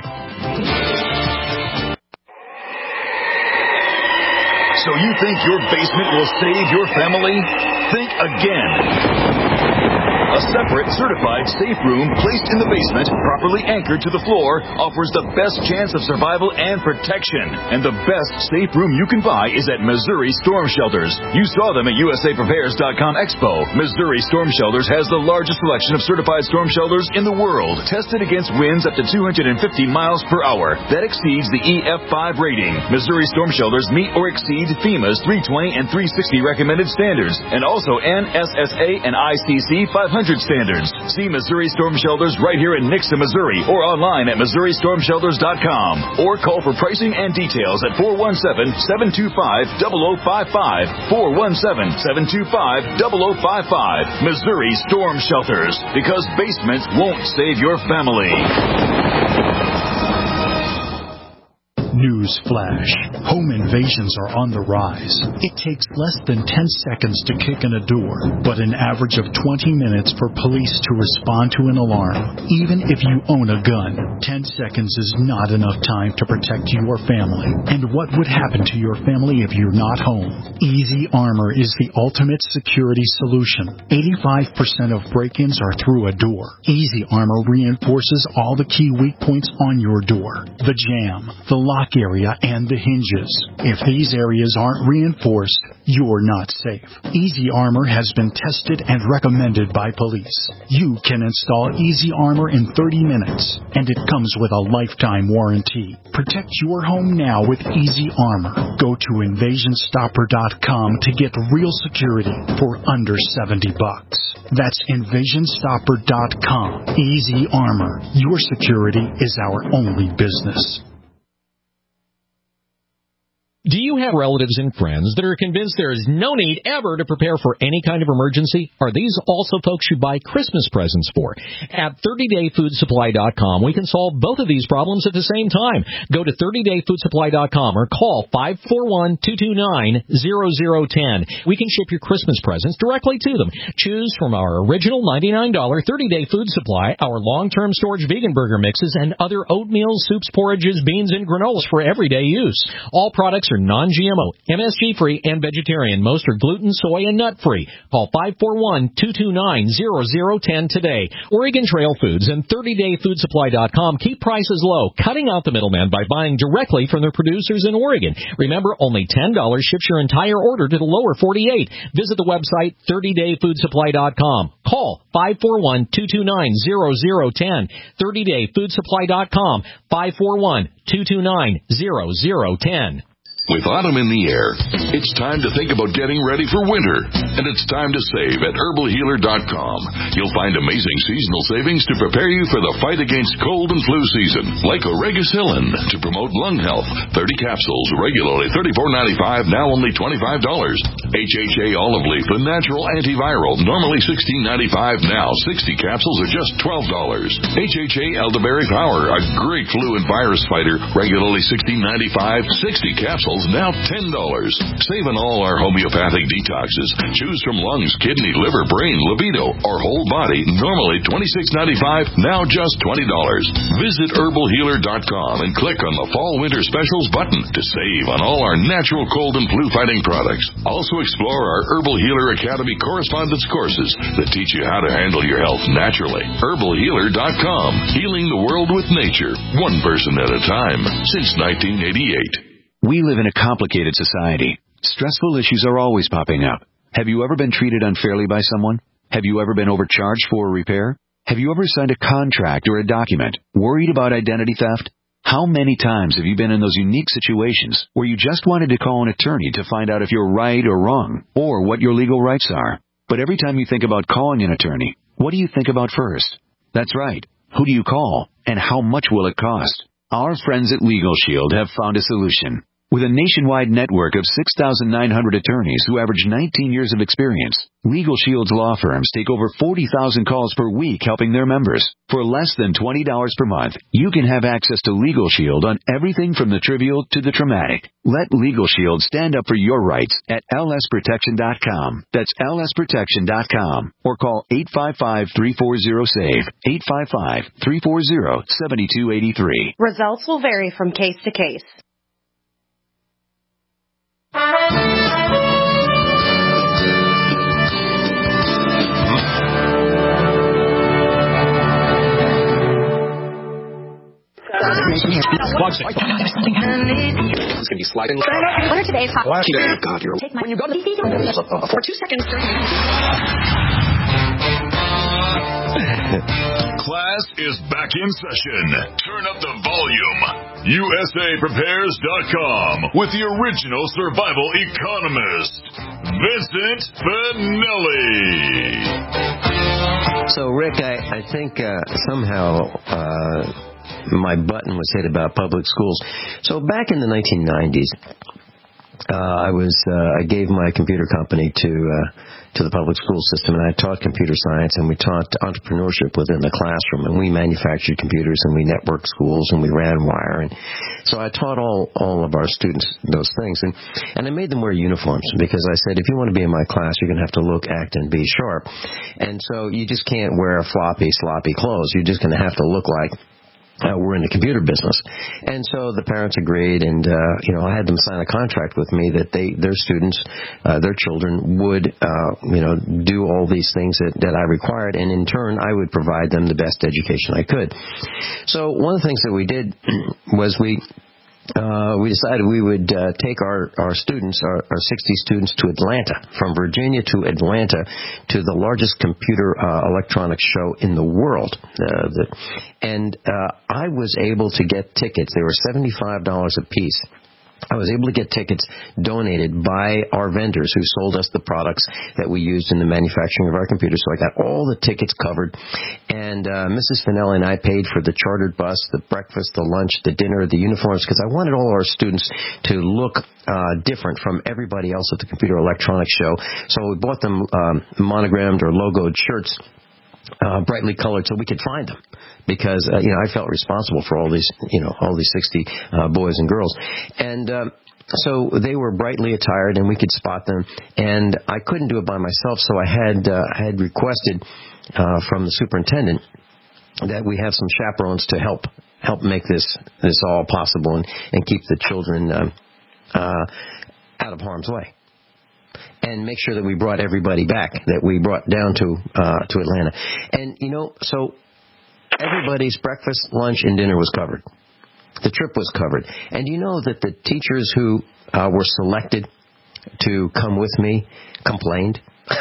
So you think your basement will save your family? Think again. A separate, certified safe room placed in the basement, properly anchored to the floor, offers the best chance of survival and protection. And the best safe room you can buy is at Missouri Storm Shelters. You saw them at U S A Prepares dot com Expo. Missouri Storm Shelters has the largest selection of certified storm shelters in the world, tested against winds up to two hundred fifty miles per hour. That exceeds the E F five rating. Missouri Storm Shelters meet or exceed FEMA's three twenty and three sixty recommended standards, and also N S S A and I C C five hundred standards. See Missouri Storm Shelters right here in Nixa, Missouri, or online at Missouri Storm Shelters dot com, or call for pricing and details at four one seven, seven two five, zero zero five five, four one seven, seven two five, zero zero five five. Missouri Storm Shelters, because basements won't save your family. News flash. Home invasions are on the rise. It takes less than ten seconds to kick in a door, but an average of twenty minutes for police to respond to an alarm. Even if you own a gun, ten seconds is not enough time to protect your family. And what would happen to your family if you're not home? Easy Armor is the ultimate security solution. eighty-five percent of break-ins are through a door. Easy Armor reinforces all the key weak points on your door. The jamb, the lock area, and the hinges. If these areas aren't reinforced, you're not safe. Easy Armor has been tested and recommended by police. You can install Easy Armor in thirty minutes, and it comes with a lifetime warranty. Protect your home now with Easy Armor. Go to invasion stopper dot com to get real security for under seventy bucks. That's invasion stopper dot com. Easy Armor. Your security is our only business. Do you have relatives and friends that are convinced there is no need ever to prepare for any kind of emergency? Are these also folks you buy Christmas presents for? At thirty day food supply dot com, we can solve both of these problems at the same time. Go to thirty day food supply dot com or call five four one, two two nine, zero zero one zero. We can ship your Christmas presents directly to them. Choose from our original ninety-nine dollars thirty day food supply, our long-term storage vegan burger mixes, and other oatmeal, soups, porridges, beans, and granolas for everyday use. All products are non-G M O, M S G-free, and vegetarian. Most are gluten, soy, and nut-free. Call five four one, two two nine, zero zero one zero today. Oregon Trail Foods and thirty day food supply dot com keep prices low, cutting out the middleman by buying directly from their producers in Oregon. Remember, only ten dollars ships your entire order to the lower forty-eight. Visit the website thirty day food supply dot com. Call five four one, two two nine, zero zero one zero. thirty day food supply dot com. five four one, two two nine, zero zero one zero. With autumn in the air, it's time to think about getting ready for winter. And it's time to save at herbal healer dot com. You'll find amazing seasonal savings to prepare you for the fight against cold and flu season. Like Oregacillin to promote lung health. thirty capsules, regularly thirty-four ninety-five, now only twenty-five dollars. H H A olive leaf, the natural antiviral, normally sixteen ninety-five, now sixty capsules are just twelve dollars. H H A elderberry power, a great flu and virus fighter, regularly sixteen ninety-five, sixty capsules, now ten dollars. Save on all our homeopathic detoxes. Choose from lungs, kidney, liver, brain, libido, or whole body. Normally twenty-six ninety-five, now just twenty dollars. Visit herbal healer dot com and click on the Fall Winter Specials button to save on all our natural cold and flu fighting products. Also explore our Herbal Healer Academy correspondence courses that teach you how to handle your health naturally. herbal healer dot com. Healing the world with nature, one person at a time, since nineteen eighty-eight. We live in a complicated society. Stressful issues are always popping up. Have you ever been treated unfairly by someone? Have you ever been overcharged for a repair? Have you ever signed a contract or a document worried about identity theft? How many times have you been in those unique situations where you just wanted to call an attorney to find out if you're right or wrong, or what your legal rights are? But every time you think about calling an attorney, what do you think about first? That's right. Who do you call, and how much will it cost? Our friends at Legal Shield have found a solution. With a nationwide network of six thousand nine hundred attorneys who average nineteen years of experience, Legal Shield's law firms take over forty thousand calls per week helping their members. For less than twenty dollars per month, you can have access to Legal Shield on everything from the trivial to the traumatic. Let Legal Shield stand up for your rights at L S protection dot com. That's L S protection dot com. Or call eight five five, three four zero, SAVE, eight five five, three four zero, seven two eight three. Results will vary from case to case. It's going to be sliding. What are today's hot Watch it. God, you're... When you go to the for two seconds. Class is back in session. Turn up the volume. U S A prepares dot com with the original survival economist, Vincent Finelli. So, Rick, I, I think uh, somehow uh, my button was hit about public schools. So back in the nineteen nineties, uh, I was uh, I gave my computer company to uh, to the public school system, and I taught computer science, and we taught entrepreneurship within the classroom, and we manufactured computers, and we networked schools, and we ran wire, and so I taught all all of our students those things, and and I made them wear uniforms, because I said, if you want to be in my class, you're going to have to look, act, and be sharp, and so you just can't wear floppy, sloppy clothes. You're just going to have to look like Uh, we're in the computer business. And so the parents agreed, and, uh, you know, I had them sign a contract with me that they, their students, uh, their children would, uh, you know, do all these things that, that I required, and in turn, I would provide them the best education I could. So one of the things that we did was we, Uh, we decided we would uh, take our, our students, our, our sixty students, to Atlanta, from Virginia to Atlanta, to the largest computer uh, electronics show in the world. Uh, the, and uh, I was able to get tickets. They were seventy-five dollars a piece. I was able to get tickets donated by our vendors who sold us the products that we used in the manufacturing of our computers. So I got all the tickets covered. And uh, Missus Finelli and I paid for the chartered bus, the breakfast, the lunch, the dinner, the uniforms, because I wanted all our students to look uh, different from everybody else at the Computer Electronics Show. So we bought them um, monogrammed or logoed shirts, uh, brightly colored, so we could find them. Because, uh, you know, I felt responsible for all these, you know, all these sixty uh, boys and girls. And um, so they were brightly attired, and we could spot them. And I couldn't do it by myself, so I had uh, I had requested uh, from the superintendent that we have some chaperones to help help make this this all possible and, and keep the children uh, uh, out of harm's way. And make sure that we brought everybody back, that we brought down to uh, to Atlanta. And, you know, so everybody's breakfast, lunch, and dinner was covered. The trip was covered. And you know that the teachers who uh, were selected to come with me complained?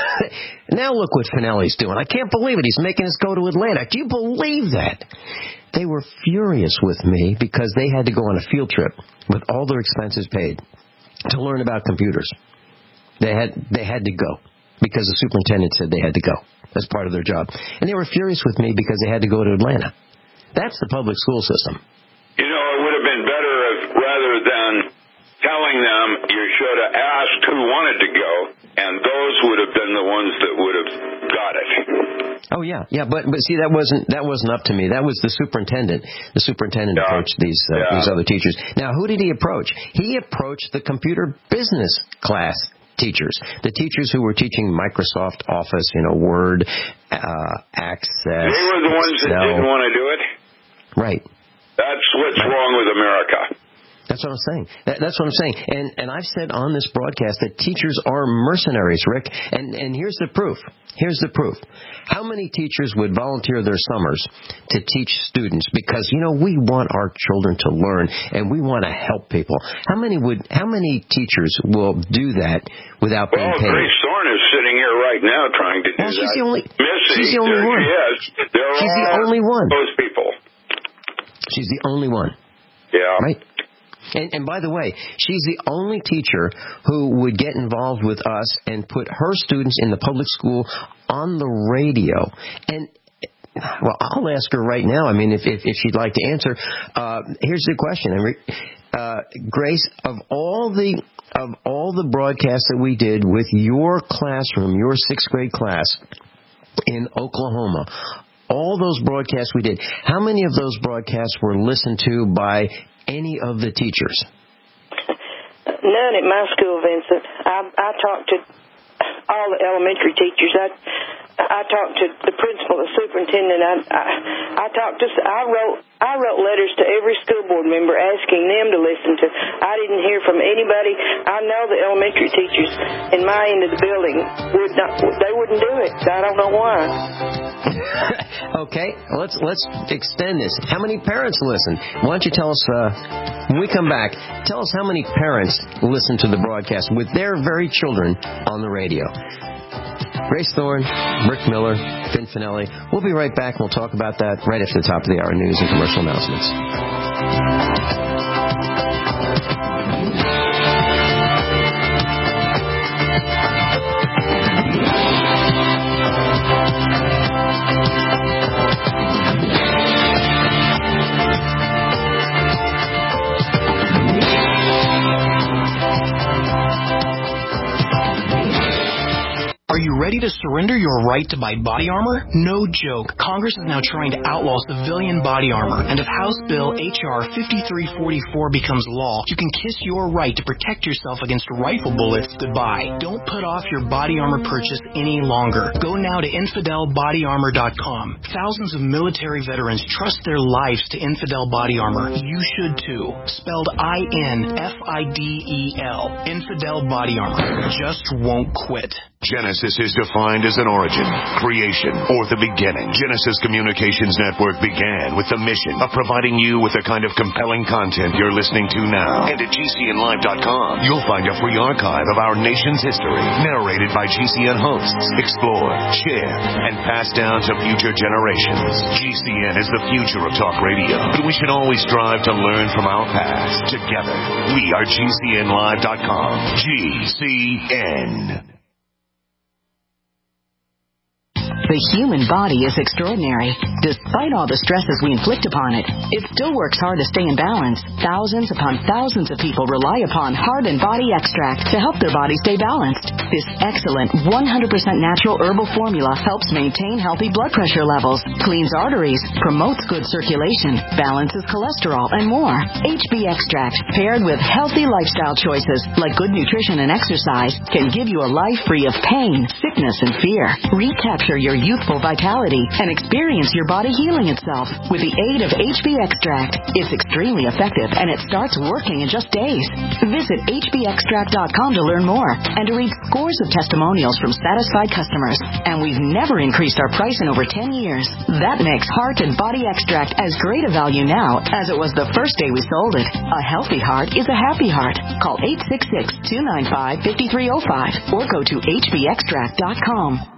Now look what Finelli's doing. I can't believe it. He's making us go to Atlanta. Do you believe that? They were furious with me because they had to go on a field trip with all their expenses paid to learn about computers. They had they had to go because the superintendent said they had to go as part of their job. And they were furious with me because they had to go to Atlanta. That's the public school system. You know, it would have been better if rather than telling them you should have asked who wanted to go, and those would have been the ones that would have got it. Oh yeah, yeah, but but see that wasn't that wasn't up to me. That was the superintendent. The superintendent yeah. approached these uh, yeah. these other teachers. Now, who did he approach? He approached the computer business class teachers, the teachers who were teaching Microsoft Office, you know, Word, uh, Access. They were the ones Excel. that didn't want to do it. Right. That's what's right. wrong with America. That's what I'm saying. That, that's what I'm saying. And and I've said on this broadcast that teachers are mercenaries, Rick. And and here's the proof. Here's the proof. How many teachers would volunteer their summers to teach students? Because, you know, we want our children to learn and we want to help people. How many would? How many teachers will do that without being well, paid? Well, Grace Thorne is sitting here right now trying to do well, she's that. The only, Missy, she's the only there one. She is. There she's are the only one. Those people. She's the only one. Yeah. Right? And, and by the way, she's the only teacher who would get involved with us and put her students in the public school on the radio. And, well, I'll ask her right now. I mean, if if, if she'd like to answer. Uh, here's the question, uh, Grace. Of all the of all the broadcasts that we did with your classroom, your sixth grade class in Oklahoma, all those broadcasts we did, how many of those broadcasts were listened to by any of the teachers? None at my school, Vincent. I, I talked to all the elementary teachers. I I talked to the principal, the superintendent. I I, I talked to. I wrote I wrote letters to every school board member asking them to listen to. I didn't hear from anybody. I know the elementary teachers in my end of the building would not. They wouldn't do it. I don't know why. Okay, let's let's extend this. How many parents listen? Why don't you tell us, uh, when we come back, tell us how many parents listen to the broadcast with their very children on the radio. Grace Thorne, Rick Miller, Vin Finelli. We'll be right back. We'll talk about that right after the top of the hour news and commercial announcements. Are you ready to surrender your right to buy body armor? No joke. Congress is now trying to outlaw civilian body armor. And if House Bill H R fifty-three forty-four becomes law, you can kiss your right to protect yourself against rifle bullets goodbye. Don't put off your body armor purchase any longer. Go now to infidel body armor dot com. Thousands of military veterans trust their lives to Infidel Body Armor. You should too. Spelled I N F I D E L. Infidel Body Armor. Just won't quit. Genesis is defined as an origin, creation, or the beginning. Genesis Communications Network began with the mission of providing you with the kind of compelling content you're listening to now. And at G C N live dot com, you'll find a free archive of our nation's history, narrated by G C N hosts, explored, shared, and passed down to future generations. G C N is the future of talk radio, but we should always strive to learn from our past. Together, we are G C N live dot com. G C N. The human body is extraordinary. Despite all the stresses we inflict upon it, it still works hard to stay in balance. Thousands upon thousands of people rely upon Heart and Body Extract to help their body stay balanced. This excellent one hundred percent natural herbal formula helps maintain healthy blood pressure levels, cleans arteries, promotes good circulation, balances cholesterol, and more. H B Extract, paired with healthy lifestyle choices like good nutrition and exercise, can give you a life free of pain, sickness, and fear. Recapture your youthful vitality and experience your body healing itself with the aid of H B Extract. It's extremely effective, and it starts working in just days. Visit H B extract dot com to learn more and to read scores of testimonials from satisfied customers. And we've never increased our price in over ten years. That makes Heart and Body Extract as great a value now as it was the first day we sold it. A healthy heart is a happy heart. Call eight six six, two nine five, five three zero five or go to H B extract dot com.